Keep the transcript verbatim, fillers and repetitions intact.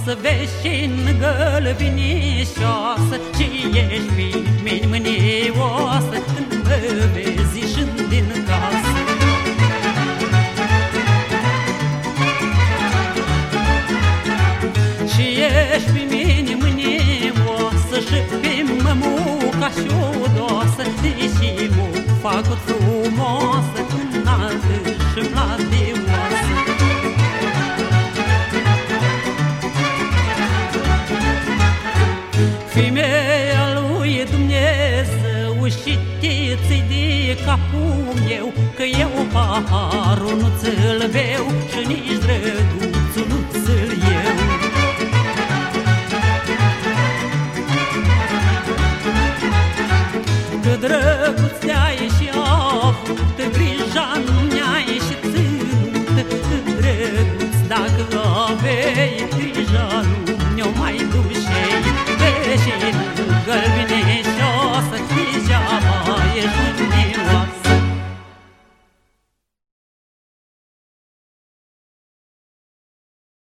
frumoasă, veșin-gălbinișoasă, și ești prin mânioasă când mă vezi ieșind din casă. Și ești pe mine mânioasă și pe mămuca și-o-doasă, deși m-o facut frumoasă înaltă și-mi de oasă. Femeia lui Dumnezeu și tiți de capul meu, că eu paharul nu ți-l beau și nici drăguțul nu ți-l iau. Că drăguț te-ai și avut, grija nu mi-ai și ținut. Că drăguț dacă aveai, grija nu mi-o mai dușei. Veșin gălbinișoasă,